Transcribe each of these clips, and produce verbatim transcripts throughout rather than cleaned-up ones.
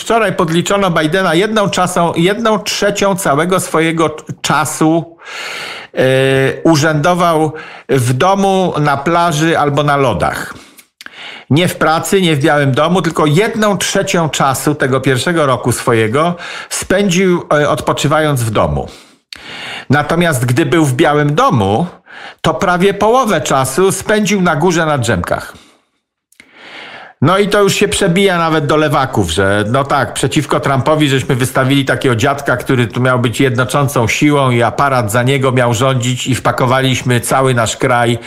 wczoraj podliczono Bidena jedną, czasą, jedną trzecią całego swojego czasu yy, urzędował w domu, na plaży albo na lodach. Nie w pracy, nie w Białym Domu, tylko jedną trzecią czasu tego pierwszego roku swojego spędził yy, odpoczywając w domu. Natomiast gdy był w Białym Domu, to prawie połowę czasu spędził na górze na drzemkach. No i to już się przebija nawet do lewaków, że no tak, przeciwko Trumpowi żeśmy wystawili takiego dziadka, który tu miał być jednoczącą siłą i aparat za niego miał rządzić i wpakowaliśmy cały nasz kraj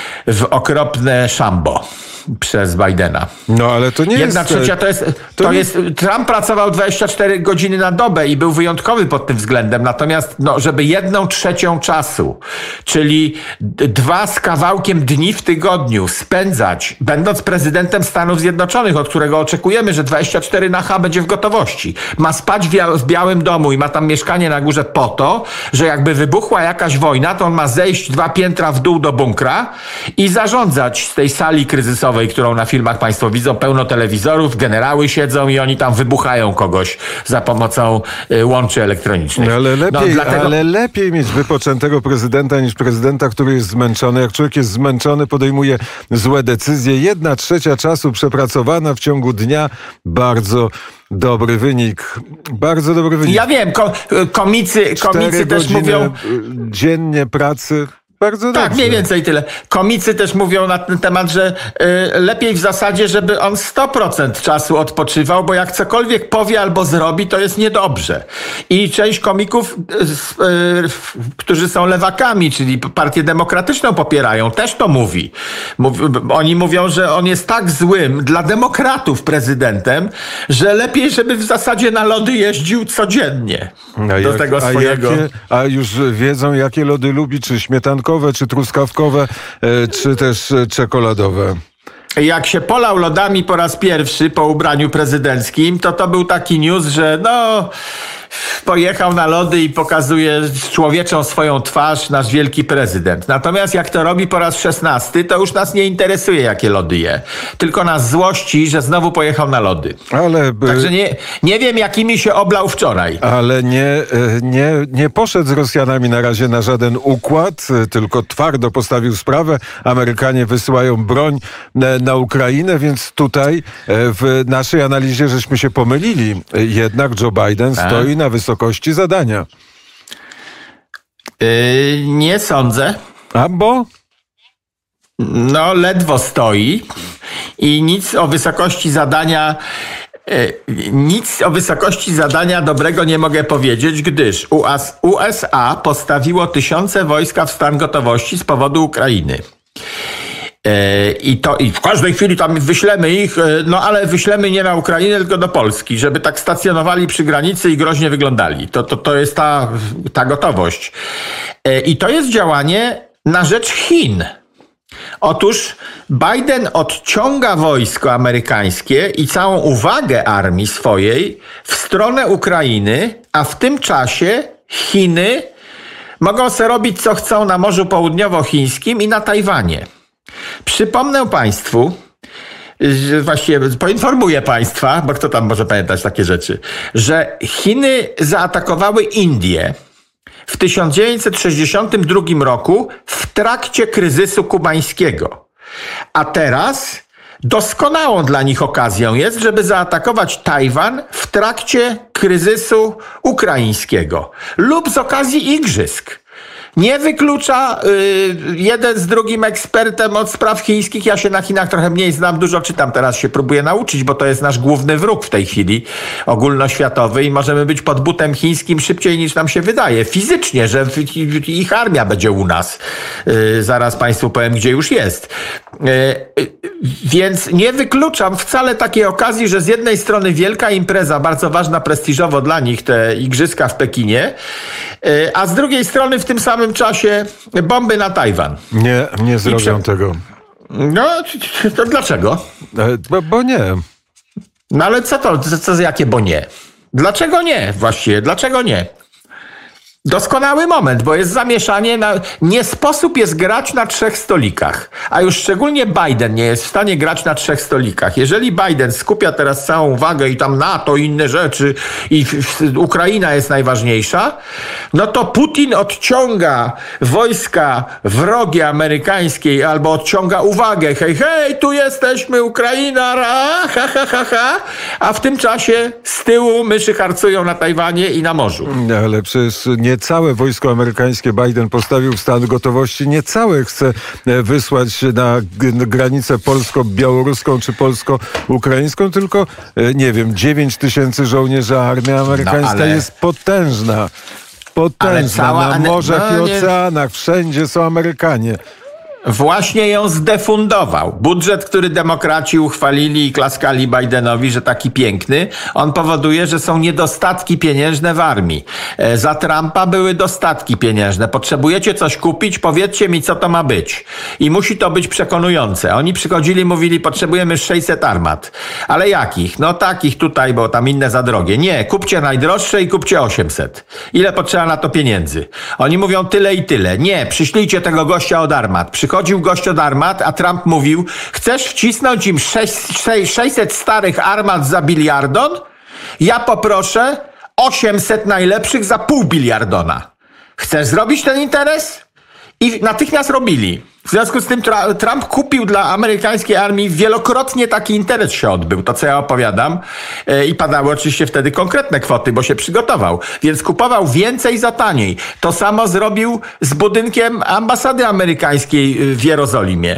w okropne szambo przez Bidena. No ale to nie Jedna jest... trzecia to jest, to, to nie... jest... Trump pracował dwadzieścia cztery godziny na dobę i był wyjątkowy pod tym względem. Natomiast, no, żeby jedną trzecią czasu, czyli dwa z kawałkiem dni w tygodniu spędzać, będąc prezydentem Stanów Zjednoczonych, od którego oczekujemy, że dwadzieścia cztery na H będzie w gotowości, ma spać w, Bia- w Białym Domu i ma tam mieszkanie na górze po to, że jakby wybuchła jakaś wojna, to on ma zejść dwa piętra w dół do bunkra i zarządzać z tej sali kryzysowej, którą na filmach państwo widzą, pełno telewizorów, generały siedzą i oni tam wybuchają kogoś za pomocą y, łączy elektronicznych. Ale lepiej, no, dlatego... ale lepiej mieć wypoczętego prezydenta niż prezydenta, który jest zmęczony. Jak człowiek jest zmęczony, podejmuje złe decyzje. Jedna trzecia czasu przepracowana w ciągu dnia. Bardzo dobry wynik. Bardzo dobry wynik. Ja wiem, ko- komicy, komicy też mówią... dziennie pracy. Bardzo tak, dobrze. mniej więcej tyle. Komicy też mówią na ten temat, że y, lepiej w zasadzie, żeby on sto procent czasu odpoczywał, bo jak cokolwiek powie albo zrobi, to jest niedobrze. I część komików, y, y, którzy są lewakami, czyli Partię Demokratyczną popierają, też to mówi. Mów, oni mówią, że on jest tak złym dla demokratów prezydentem, że lepiej, żeby w zasadzie na lody jeździł codziennie a do jak, tego a swojego... Jakie, a już wiedzą, jakie lody lubi, czy śmietankowe, czy truskawkowe, czy też czekoladowe. Jak się polał lodami po raz pierwszy po ubraniu prezydenckim, to to był taki news, że no... pojechał na lody i pokazuje człowieczą swoją twarz nasz wielki prezydent. Natomiast jak to robi po raz szesnasty, to już nas nie interesuje, jakie lody je. Tylko nas złości, że znowu pojechał na lody. Ale, Także nie, nie wiem, jakimi się oblał wczoraj. Ale nie, nie, nie poszedł z Rosjanami na razie na żaden układ, tylko twardo postawił sprawę. Amerykanie wysyłają broń na Ukrainę, więc tutaj w naszej analizie żeśmy się pomylili. Jednak Joe Biden A? stoi na wysokości zadania. Yy, nie sądzę. A bo? No, ledwo stoi i nic o wysokości zadania Nic o wysokości zadania dobrego nie mogę powiedzieć, gdyż U S A postawiło tysiące wojska w stan gotowości z powodu Ukrainy. I to i w każdej chwili tam wyślemy ich, no ale wyślemy nie na Ukrainę, tylko do Polski, żeby tak stacjonowali przy granicy i groźnie wyglądali. To, to, to jest ta, ta gotowość. I to jest działanie na rzecz Chin. Otóż Biden odciąga wojsko amerykańskie i całą uwagę armii swojej w stronę Ukrainy, a w tym czasie Chiny mogą sobie robić co chcą na Morzu Południowochińskim i na Tajwanie. Przypomnę Państwu, że właściwie poinformuję Państwa, bo kto tam może pamiętać takie rzeczy, że Chiny zaatakowały Indię w tysiąc dziewięćset sześćdziesiątym drugim roku w trakcie kryzysu kubańskiego. A teraz doskonałą dla nich okazją jest, żeby zaatakować Tajwan w trakcie kryzysu ukraińskiego lub z okazji igrzysk. Nie wyklucza y, jeden z drugim ekspertem od spraw chińskich. Ja się na Chinach trochę mniej znam, dużo czytam, teraz się próbuję nauczyć, bo to jest nasz główny wróg w tej chwili, ogólnoświatowy i możemy być pod butem chińskim szybciej niż nam się wydaje. Fizycznie, że ich armia będzie u nas. Y, zaraz Państwu powiem, gdzie już jest. Y, y, więc nie wykluczam wcale takiej okazji, że z jednej strony wielka impreza, bardzo ważna prestiżowo dla nich, te igrzyska w Pekinie, y, a z drugiej strony w tym samym czasie bomby na Tajwan. Nie, nie zrobią prze... tego. No, to dlaczego? Bo, bo nie. No ale co to, co, co jakie bo nie? Dlaczego nie właściwie? Dlaczego nie? Doskonały moment, bo jest zamieszanie. Na... Nie sposób jest grać na trzech stolikach. A już szczególnie Biden nie jest w stanie grać na trzech stolikach. Jeżeli Biden skupia teraz całą uwagę i tam NATO i inne rzeczy i Ukraina jest najważniejsza, no to Putin odciąga wojska wrogie amerykańskiej albo odciąga uwagę. Hej, hej, tu jesteśmy, Ukraina, ra, ha, ha, ha, ha. A w tym czasie z tyłu myszy harcują na Tajwanie i na morzu. Ale przecież nie całe wojsko amerykańskie Biden postawił w stan gotowości, nie całe chce wysłać na granicę polsko-białoruską czy polsko-ukraińską, tylko, nie wiem, dziewięć tysięcy żołnierzy. Armia amerykańska no, ale... jest potężna. Potężna. Na morzach no, i oceanach. Wszędzie są Amerykanie. Właśnie ją zdefundował. Budżet, który demokraci uchwalili i klaskali Bidenowi, że taki piękny, on powoduje, że są niedostatki pieniężne w armii. Za Trumpa były dostatki pieniężne. Potrzebujecie coś kupić? Powiedzcie mi, co to ma być. I musi to być przekonujące. Oni przychodzili, mówili, potrzebujemy sześćset armat. Ale jakich? No takich tutaj, bo tam inne za drogie. Nie, kupcie najdroższe i kupcie osiemset. Ile potrzeba na to pieniędzy? Oni mówią tyle i tyle. Nie, przyślijcie tego gościa od armat. Chodził gość od armat, a Trump mówił, chcesz wcisnąć im sześćset starych armat za biliardon? Ja poproszę osiemset najlepszych za pół biliardona. Chcesz zrobić ten interes? I natychmiast robili. W związku z tym Trump kupił dla amerykańskiej armii wielokrotnie taki interes się odbył, to co ja opowiadam. I padały oczywiście wtedy konkretne kwoty, bo się przygotował. Więc kupował więcej za taniej. To samo zrobił z budynkiem ambasady amerykańskiej w Jerozolimie.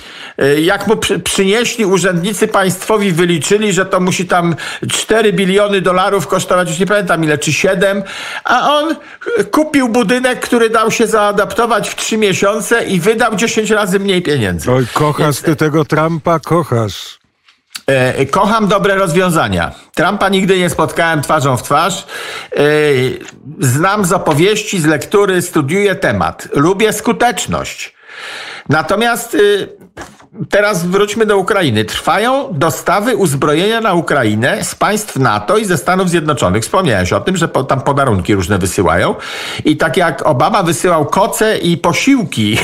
Jak mu przy, przynieśli urzędnicy państwowi, wyliczyli, że to musi tam cztery biliony dolarów kosztować, już nie pamiętam ile, czy siedem, a on kupił budynek, który dał się zaadaptować w trzy miesiące i wydał dziesięć razy mniej pieniędzy. Oj, kochasz Więc... ty tego Trumpa, kochasz. E, kocham dobre rozwiązania. Trumpa nigdy nie spotkałem twarzą w twarz. E, znam z opowieści, z lektury, studiuję temat. Lubię skuteczność. Natomiast y, teraz wróćmy do Ukrainy. Trwają dostawy uzbrojenia na Ukrainę z państw NATO i ze Stanów Zjednoczonych. Wspomniałeś o tym, że po, tam podarunki różne wysyłają. I tak jak Obama wysyłał koce i posiłki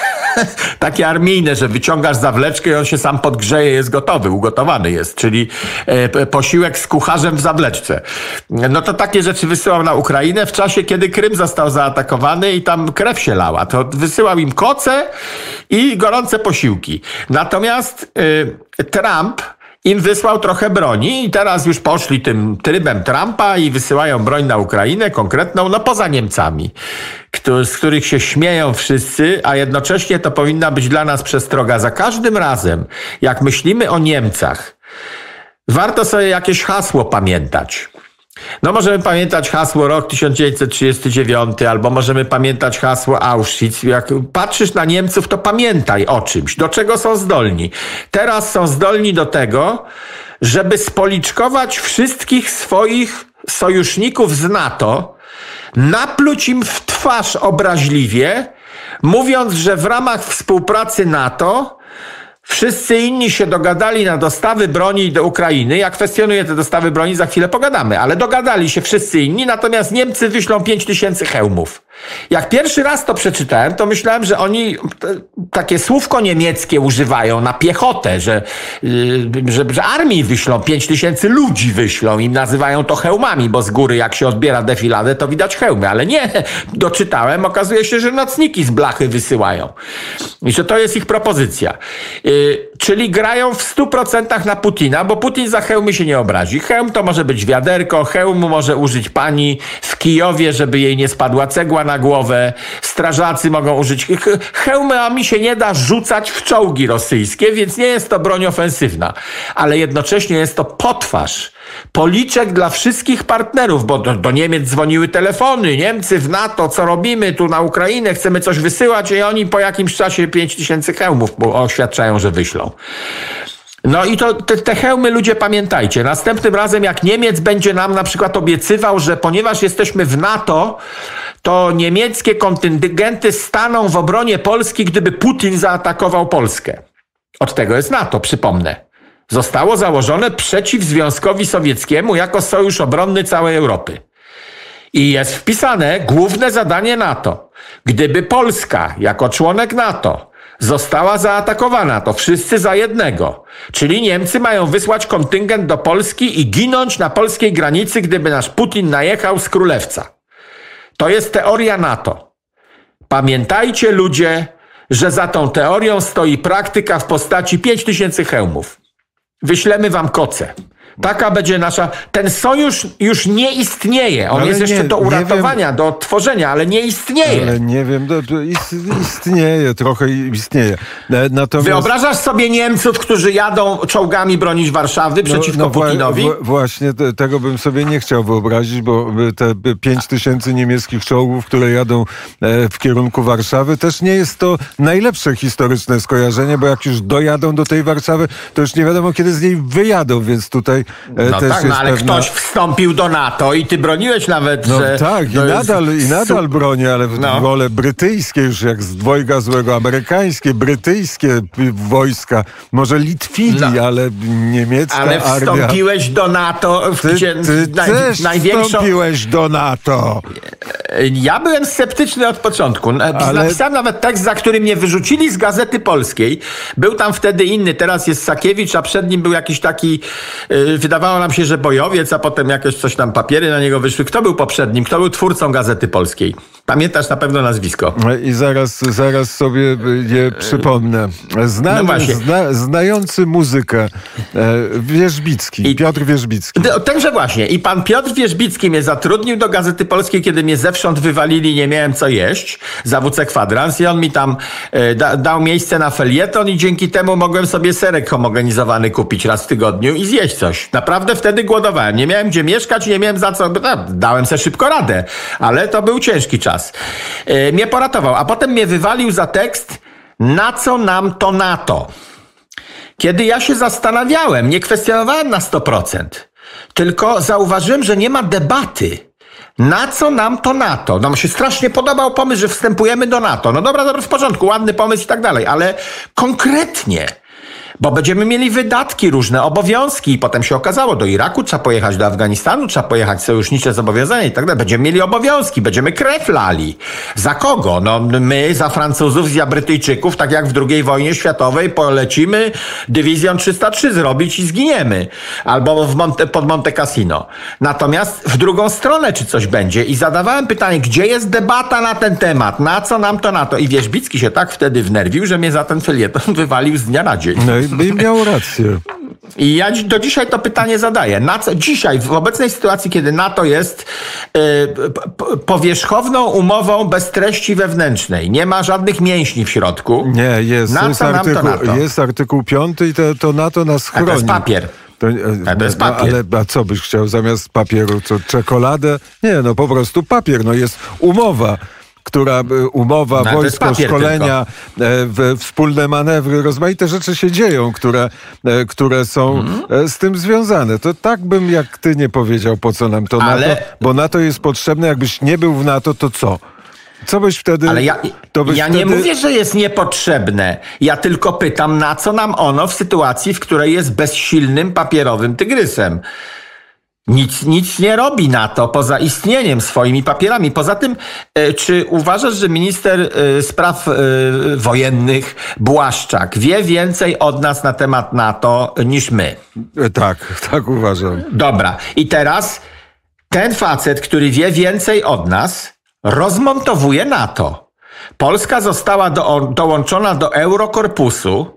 takie armijne, że wyciągasz zawleczkę i on się sam podgrzeje, jest gotowy, ugotowany jest, czyli e, posiłek z kucharzem w zawleczce. No to takie rzeczy wysyłał na Ukrainę w czasie, kiedy Krym został zaatakowany i tam krew się lała. To wysyłał im koce i gorące posiłki. Natomiast e, Trump im wysłał trochę broni i teraz już poszli tym trybem Trumpa i wysyłają broń na Ukrainę konkretną, no poza Niemcami, z których się śmieją wszyscy, a jednocześnie to powinna być dla nas przestroga. Za każdym razem, jak myślimy o Niemcach, warto sobie jakieś hasło pamiętać. No możemy pamiętać hasło rok tysiąc dziewięćset trzydziesty dziewiąty, albo możemy pamiętać hasło Auschwitz. Jak patrzysz na Niemców, to pamiętaj o czymś, do czego są zdolni. Teraz są zdolni do tego, żeby spoliczkować wszystkich swoich sojuszników z NATO, napluć im w twarz obraźliwie, mówiąc, że w ramach współpracy NATO wszyscy inni się dogadali na dostawy broni do Ukrainy. Ja kwestionuję te dostawy broni, za chwilę pogadamy, ale dogadali się wszyscy inni, natomiast Niemcy wyślą pięć tysięcy hełmów. Jak pierwszy raz to przeczytałem, to myślałem, że oni takie słówko niemieckie używają na piechotę, że, że, że armii wyślą, pięć tysięcy ludzi wyślą i nazywają to hełmami, bo z góry jak się odbiera defiladę, to widać hełmy. Ale nie, doczytałem, okazuje się, że nocniki z blachy wysyłają. I że to jest ich propozycja. Yy, czyli grają w stu procentach na Putina, bo Putin za hełmy się nie obrazi. Hełm to może być wiaderko, hełmu może użyć pani w Kijowie, żeby jej nie spadła cegła na głowę. Strażacy mogą użyć hełmami, się nie da rzucać w czołgi rosyjskie, więc nie jest to broń ofensywna. Ale jednocześnie jest to potwarz, policzek dla wszystkich partnerów, bo do, do Niemiec dzwoniły telefony, Niemcy w NATO, co robimy tu na Ukrainę, chcemy coś wysyłać i oni po jakimś czasie pięć tysięcy hełmów oświadczają, że wyślą. No i to te, te hełmy, ludzie, pamiętajcie. Następnym razem, jak Niemiec będzie nam na przykład obiecywał, że ponieważ jesteśmy w NATO, to niemieckie kontyngenty staną w obronie Polski, gdyby Putin zaatakował Polskę. Od tego jest NATO, przypomnę. Zostało założone przeciw Związkowi Sowieckiemu jako sojusz obronny całej Europy. I jest wpisane główne zadanie NATO. Gdyby Polska jako członek NATO została zaatakowana, to wszyscy za jednego. Czyli Niemcy mają wysłać kontyngent do Polski i ginąć na polskiej granicy, gdyby nasz Putin najechał z Królewca. To jest teoria NATO. Pamiętajcie, ludzie, że za tą teorią stoi praktyka w postaci pięć tysięcy hełmów. Wyślemy wam koce. Taka będzie nasza... Ten sojusz już nie istnieje. On ale jest jeszcze nie, do uratowania, wiem, do tworzenia, ale nie istnieje. Ale nie wiem, to, to istnieje, trochę istnieje. Natomiast... Wyobrażasz sobie Niemców, którzy jadą czołgami bronić Warszawy przeciwko no, no, Putinowi? W, właśnie te, tego bym sobie nie chciał wyobrazić, bo te pięć tysięcy niemieckich czołgów, które jadą w kierunku Warszawy, też nie jest to najlepsze historyczne skojarzenie, bo jak już dojadą do tej Warszawy, to już nie wiadomo, kiedy z niej wyjadą, więc tutaj no też tak, jest no ale pewna... ktoś wstąpił do NATO i ty broniłeś nawet, no że... tak, i nadal, i nadal bronię, ale w no. wole brytyjskie już jak z dwojga złego, amerykańskie, brytyjskie wojska, może Litwini, no. ale niemiecka ale armia... Ale wstąpiłeś do NATO, ty, gdzie ty naj, też największą... wstąpiłeś do NATO. Ja byłem sceptyczny od początku. Ale... Napisałem nawet tekst, za który mnie wyrzucili z Gazety Polskiej. Był tam wtedy inny, teraz jest Sakiewicz, a przed nim był jakiś taki, yy, wydawało nam się, że bojowiec, a potem jakieś coś tam, papiery na niego wyszły. Kto był poprzednim? Kto był twórcą Gazety Polskiej? Pamiętasz na pewno nazwisko. I zaraz, zaraz sobie je przypomnę. Znany, no zna, znający muzykę e, Wierzbicki, I, Piotr Wierzbicki. Tenże właśnie. I pan Piotr Wierzbicki mnie zatrudnił do Gazety Polskiej, kiedy mnie zewsząd wywalili, nie miałem co jeść, za W C Kwadrans, i on mi tam e, da, dał miejsce na felieton i dzięki temu mogłem sobie serek homogenizowany kupić raz w tygodniu i zjeść coś. Naprawdę wtedy głodowałem. Nie miałem gdzie mieszkać, nie miałem za co. No, dałem sobie szybko radę, ale to był ciężki czas. E, mnie poratował, a potem mnie wywalił za tekst: na co nam to NATO? Kiedy ja się zastanawiałem, nie kwestionowałem na sto procent, tylko zauważyłem, że nie ma debaty. Na co nam to NATO? Nam się strasznie podobał pomysł, że wstępujemy do NATO. No dobra, dobra, w porządku, ładny pomysł i tak dalej, ale konkretnie, bo będziemy mieli wydatki, różne obowiązki i potem się okazało, do Iraku trzeba pojechać, do Afganistanu trzeba pojechać, sojusznicze zobowiązania i tak dalej. Będziemy mieli obowiązki, będziemy krew lali. Za kogo? No my, za Francuzów, za Brytyjczyków, tak jak w drugiej wojnie światowej, polecimy dywizjon trzysta trzy zrobić i zginiemy. Albo w Monte, pod Monte Cassino. Natomiast w drugą stronę czy coś będzie i zadawałem pytanie, gdzie jest debata na ten temat? Na co nam to NATO? I Wierzbicki się tak wtedy wnerwił, że mnie za ten felieton wywalił z dnia na dzień. No i miał rację. I ja do dzisiaj to pytanie zadaję. Na co, dzisiaj, w obecnej sytuacji, kiedy NATO jest y, powierzchowną umową bez treści wewnętrznej, nie ma żadnych mięśni w środku. Nie, jest, na jest, co artykuł, nam to NATO? jest artykuł piąty i to, to NATO nas chroni. A to jest papier. To, a to jest papier. Ale a co byś chciał zamiast papieru? Co, czekoladę? Nie, no po prostu papier. No jest umowa, która umowa, no, wojsko, szkolenia, e, wspólne manewry, rozmaite rzeczy się dzieją, które, e, które są mm. z tym związane. To tak bym jak ty nie powiedział, po co nam to Ale... NATO, bo NATO jest potrzebne. Jakbyś nie był w NATO, to co? Co byś wtedy... Ale ja, to byś ja wtedy... nie mówię, że jest niepotrzebne. Ja tylko pytam, na co nam ono w sytuacji, w której jest bezsilnym papierowym tygrysem. Nic, nic nie robi NATO poza istnieniem swoimi papierami. Poza tym, e, czy uważasz, że minister e, spraw e, wojennych Błaszczak wie więcej od nas na temat NATO niż my? E, tak, tak uważam. Dobra. I teraz ten facet, który wie więcej od nas, rozmontowuje NATO. Polska została do, dołączona do Eurokorpusu,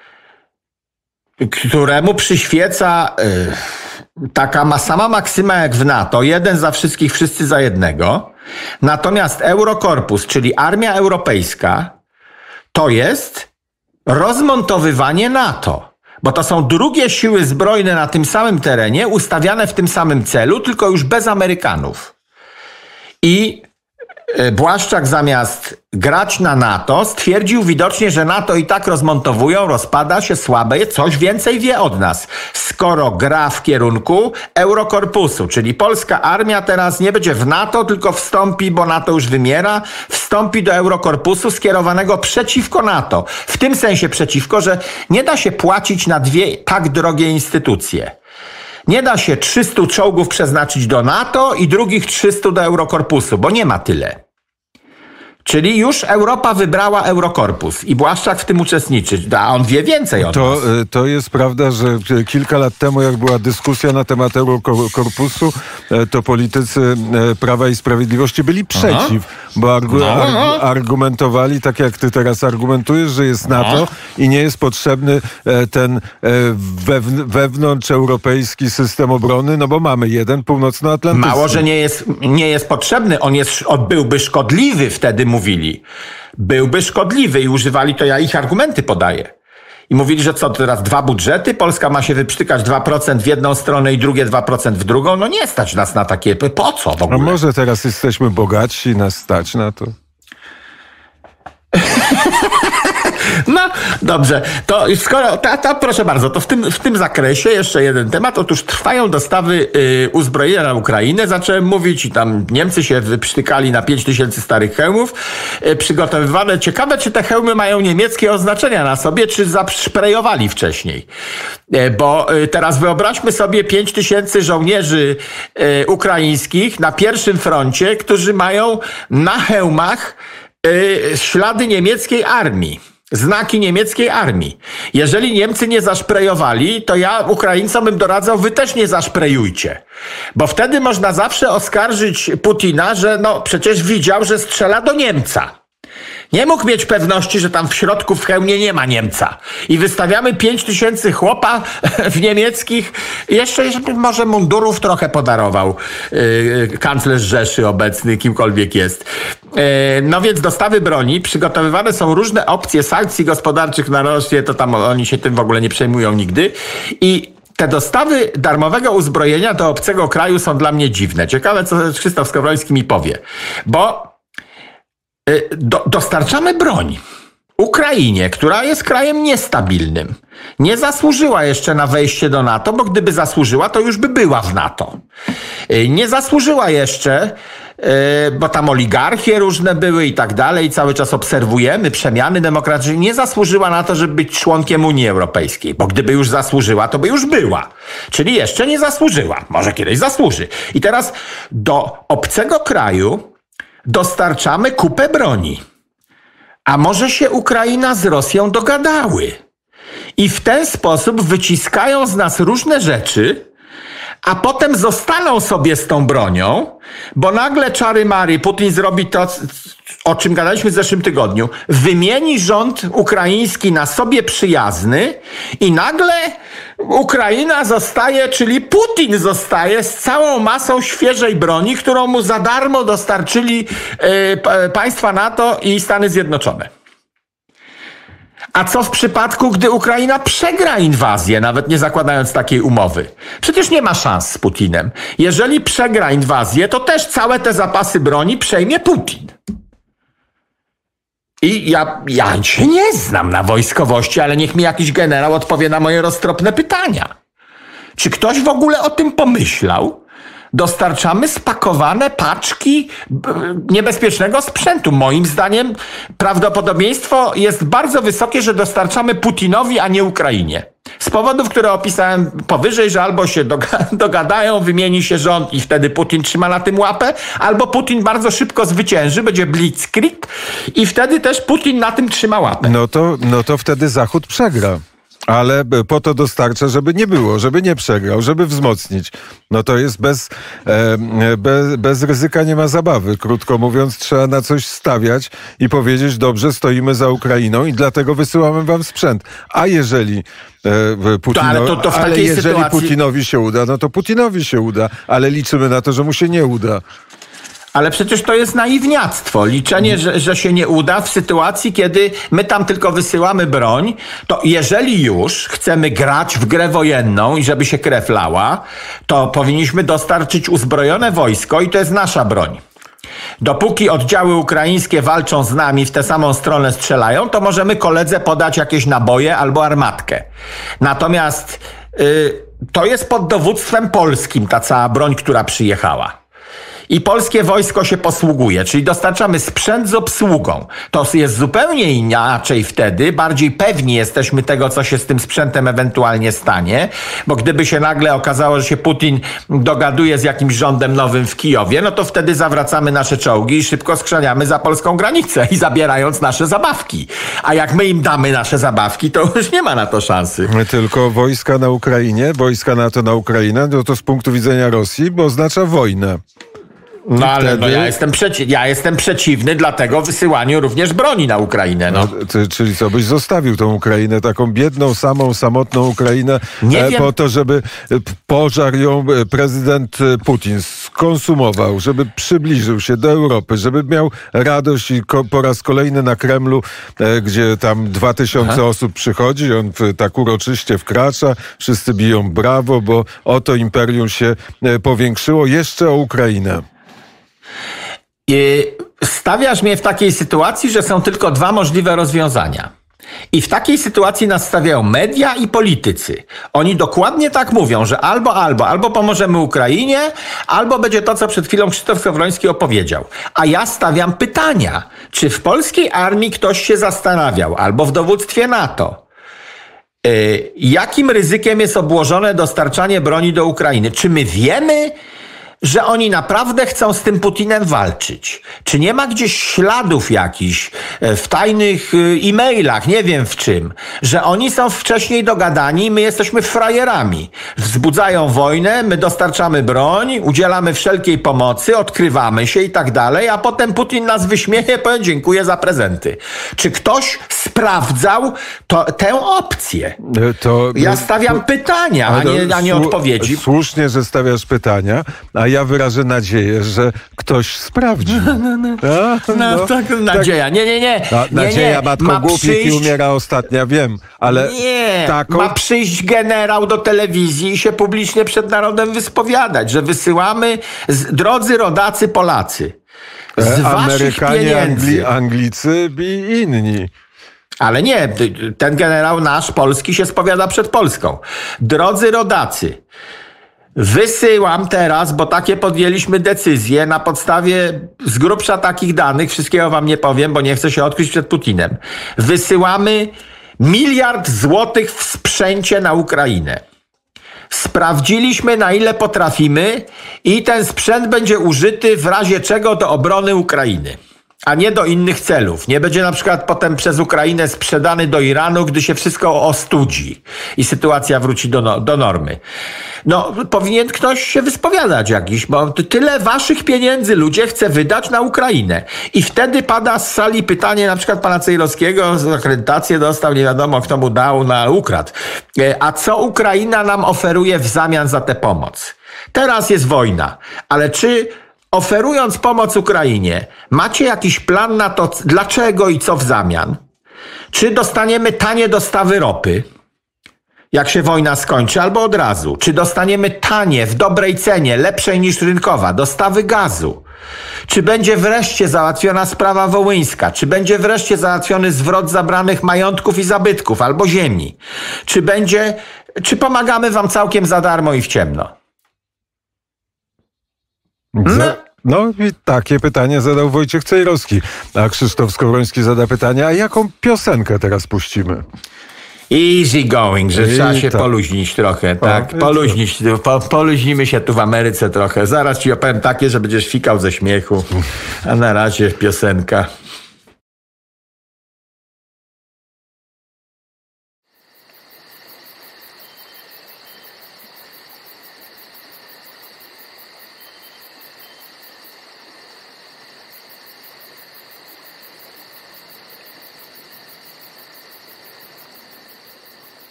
któremu przyświeca... E, taka ma sama maksyma jak w NATO, jeden za wszystkich, wszyscy za jednego. Natomiast Eurokorpus, czyli Armia Europejska, to jest rozmontowywanie NATO. Bo to są drugie siły zbrojne na tym samym terenie, ustawiane w tym samym celu, tylko już bez Amerykanów. I Błaszczak zamiast grać na NATO stwierdził widocznie, że NATO i tak rozmontowują, rozpada się, słabe, coś więcej wie od nas. Skoro gra w kierunku Eurokorpusu, czyli polska armia teraz nie będzie w NATO, tylko wstąpi, bo NATO już wymiera, wstąpi do Eurokorpusu skierowanego przeciwko NATO. W tym sensie przeciwko, że nie da się płacić na dwie tak drogie instytucje. Nie da się trzystu czołgów przeznaczyć do NATO i drugich trzystu do Eurokorpusu, bo nie ma tyle. Czyli już Europa wybrała Eurokorpus i Błaszczak w tym uczestniczy. A on wie więcej o to, nas. To jest prawda, że kilka lat temu, jak była dyskusja na temat Eurokorpusu, to politycy Prawa i Sprawiedliwości byli przeciw, Aha. bo argu, no, no. argumentowali, tak jak ty teraz argumentujesz, że jest NATO no. i nie jest potrzebny ten wewnątrzeuropejski system obrony, no bo mamy jeden północnoatlantycki. Mało, że nie jest, nie jest potrzebny, on jest, on byłby szkodliwy wtedy, mówili. Byłby szkodliwy i używali, to ja ich argumenty podaję. I mówili, że co, teraz dwa budżety? Polska ma się wyprztykać dwa procent w jedną stronę i drugie dwa procent w drugą? No nie stać nas na takie, po co w ogóle? A może teraz jesteśmy bogatsi i nas stać na to? No dobrze, to skoro, to, to proszę bardzo, to w tym, w tym zakresie jeszcze jeden temat. Otóż trwają dostawy y, uzbrojenia na Ukrainę. Zacząłem mówić i tam Niemcy się wyprztykali na pięć tysięcy starych hełmów y, przygotowywane. Ciekawe, czy te hełmy mają niemieckie oznaczenia na sobie, czy zaszprejowali wcześniej. Y, bo y, teraz wyobraźmy sobie pięć tysięcy żołnierzy y, ukraińskich na pierwszym froncie, którzy mają na hełmach y, ślady niemieckiej armii. Znaki niemieckiej armii. Jeżeli Niemcy nie zaszprejowali, to ja Ukraińcom bym doradzał, wy też nie zaszprejujcie. Bo wtedy można zawsze oskarżyć Putina, że no przecież widział, że strzela do Niemca. Nie mógł mieć pewności, że tam w środku w hełmie nie ma Niemca. I wystawiamy pięć tysięcy chłopa w niemieckich, jeszcze żeby może mundurów trochę podarował yy, kanclerz Rzeszy obecny, kimkolwiek jest. Yy, no więc dostawy broni, przygotowywane są różne opcje sankcji gospodarczych na Rosję, to tam oni się tym w ogóle nie przejmują nigdy. I te dostawy darmowego uzbrojenia do obcego kraju są dla mnie dziwne. Ciekawe, co Krzysztof Skowroński mi powie. Bo Do, dostarczamy broń Ukrainie, która jest krajem niestabilnym. Nie zasłużyła jeszcze na wejście do NATO, bo gdyby zasłużyła, to już by była w NATO. Nie zasłużyła jeszcze, bo tam oligarchie różne były i tak dalej. Cały czas obserwujemy przemiany demokratyczne. Nie zasłużyła na to, żeby być członkiem Unii Europejskiej, bo gdyby już zasłużyła, to by już była. Czyli jeszcze nie zasłużyła. Może kiedyś zasłuży. I teraz do obcego kraju dostarczamy kupę broni. A może się Ukraina z Rosją dogadały. I w ten sposób wyciskają z nas różne rzeczy, a potem zostaną sobie z tą bronią, bo nagle czary mary, Putin zrobi to, o czym gadaliśmy w zeszłym tygodniu, wymieni rząd ukraiński na sobie przyjazny i nagle Ukraina zostaje, czyli Putin zostaje z całą masą świeżej broni, którą mu za darmo dostarczyli y, państwa NATO i Stany Zjednoczone. A co w przypadku, gdy Ukraina przegra inwazję, nawet nie zakładając takiej umowy? Przecież nie ma szans z Putinem. Jeżeli przegra inwazję, to też całe te zapasy broni przejmie Putin. I ja, ja się nie znam na wojskowości, ale niech mi jakiś generał odpowie na moje roztropne pytania. Czy ktoś w ogóle o tym pomyślał? Dostarczamy spakowane paczki niebezpiecznego sprzętu. Moim zdaniem prawdopodobieństwo jest bardzo wysokie, że dostarczamy Putinowi, a nie Ukrainie. Z powodów, które opisałem powyżej, że albo się dogadają, wymieni się rząd i wtedy Putin trzyma na tym łapę, albo Putin bardzo szybko zwycięży, będzie blitzkrieg i wtedy też Putin na tym trzyma łapę. No to, no to wtedy Zachód przegra. Ale po to dostarcza, żeby nie było, żeby nie przegrał, żeby wzmocnić. No to jest bez, e, bez, bez ryzyka nie ma zabawy. Krótko mówiąc, trzeba na coś stawiać i powiedzieć, dobrze, stoimy za Ukrainą i dlatego wysyłamy wam sprzęt. A jeżeli, e, Putino, to, ale to, to w ale jeżeli sytuacji... Putinowi się uda, no to Putinowi się uda, ale liczymy na to, że mu się nie uda. Ale przecież to jest naiwniactwo. Liczenie, że, że się nie uda w sytuacji, kiedy my tam tylko wysyłamy broń, to jeżeli już chcemy grać w grę wojenną i żeby się krew lała, to powinniśmy dostarczyć uzbrojone wojsko i to jest nasza broń. Dopóki oddziały ukraińskie walczą z nami, w tę samą stronę strzelają, to możemy koledze podać jakieś naboje albo armatkę. Natomiast yy, to jest pod dowództwem polskim ta cała broń, która przyjechała. i polskie wojsko się posługuje, czyli dostarczamy sprzęt z obsługą. To jest zupełnie inaczej wtedy, bardziej pewni jesteśmy tego, co się z tym sprzętem ewentualnie stanie, bo gdyby się nagle okazało, że się Putin dogaduje z jakimś rządem nowym w Kijowie, no to wtedy zawracamy nasze czołgi i szybko skrzaniamy za polską granicę i zabierając nasze zabawki. A jak my im damy nasze zabawki, to już nie ma na to szansy. Tylko wojska na Ukrainie, wojska NATO na Ukrainę, no to z punktu widzenia Rosji, bo oznacza wojnę. No ale wtedy... no, ja, jestem przeci- ja jestem przeciwny dlatego wysyłaniu również broni na Ukrainę. No. No, ty, czyli co, byś zostawił tą Ukrainę, taką biedną, samą, samotną Ukrainę Nie e, wiem. po to, żeby pożar ją prezydent Putin skonsumował, żeby przybliżył się do Europy, żeby miał radość i ko- po raz kolejny na Kremlu, e, gdzie tam dwa tysiące Aha. osób przychodzi, on w, tak uroczyście wkracza, wszyscy biją brawo, bo oto imperium się e, powiększyło. Jeszcze o Ukrainę. Stawiasz mnie w takiej sytuacji, że są tylko dwa możliwe rozwiązania. I w takiej sytuacji nas stawiają media i politycy. Oni dokładnie tak mówią, że albo, albo, albo pomożemy Ukrainie, albo będzie to, co przed chwilą Krzysztof Skowroński opowiedział. A ja stawiam pytania, czy w polskiej armii ktoś się zastanawiał, albo w dowództwie NATO, yy, jakim ryzykiem jest obłożone dostarczanie broni do Ukrainy? Czy my wiemy, że oni naprawdę chcą z tym Putinem walczyć? Czy nie ma gdzieś śladów jakichś w tajnych e-mailach, nie wiem w czym, że oni są wcześniej dogadani i my jesteśmy frajerami? Wzbudzają wojnę, my dostarczamy broń, udzielamy wszelkiej pomocy, odkrywamy się i tak dalej, a potem Putin nas wyśmieje, powie dziękuję za prezenty. Czy ktoś sprawdzał to, tę opcję? To, ja stawiam to, pytania, a nie, a nie odpowiedzi. Słusznie, że stawiasz pytania, a ja wyrażę nadzieję, że ktoś sprawdzi. No, no, no. A, no, no tak, nadzieja. Nie, nie, nie. No, nie nadzieja nie. matką głupich i umiera ostatnia, wiem, ale nie. taką... Ma przyjść generał do telewizji i się publicznie przed narodem wyspowiadać, że wysyłamy, z, drodzy rodacy Polacy, z e, waszych Amerykanie, pieniędzy. Angli- Anglicy i inni. Ale nie, ten generał nasz, polski, się spowiada przed Polską. Drodzy rodacy, wysyłam teraz, bo takie podjęliśmy decyzje na podstawie z grubsza takich danych, wszystkiego wam nie powiem, bo nie chcę się odkryć przed Putinem. Wysyłamy miliard złotych w sprzęcie na Ukrainę. Sprawdziliśmy, na ile potrafimy i ten sprzęt będzie użyty w razie czego do obrony Ukrainy, a nie do innych celów. Nie będzie na przykład potem przez Ukrainę sprzedany do Iranu, gdy się wszystko ostudzi i sytuacja wróci do, no, do normy. No, powinien ktoś się wyspowiadać jakiś, bo tyle waszych pieniędzy ludzie chce wydać na Ukrainę. I wtedy pada z sali pytanie, na przykład pana Cejrowskiego, akredytację dostał, nie wiadomo kto mu dał, na ukradł. A co Ukraina nam oferuje w zamian za tę pomoc? Teraz jest wojna, ale czy oferując pomoc Ukrainie, macie jakiś plan na to, dlaczego i co w zamian? Czy dostaniemy tanie dostawy ropy, jak się wojna skończy, albo od razu? Czy dostaniemy tanie, w dobrej cenie, lepszej niż rynkowa, dostawy gazu? Czy będzie wreszcie załatwiona sprawa wołyńska? Czy będzie wreszcie załatwiony zwrot zabranych majątków i zabytków albo ziemi? Czy będzie, czy pomagamy wam całkiem za darmo i w ciemno? No. No i takie pytanie zadał Wojciech Cejrowski, a Krzysztof Skowroński zada pytanie, a jaką piosenkę teraz puścimy? Easy going, że I trzeba się tak. poluźnić trochę, tak? O, Poluźnić, po, poluźnimy się tu w Ameryce trochę. Zaraz ci opowiem takie, że będziesz fikał ze śmiechu. A na razie piosenka.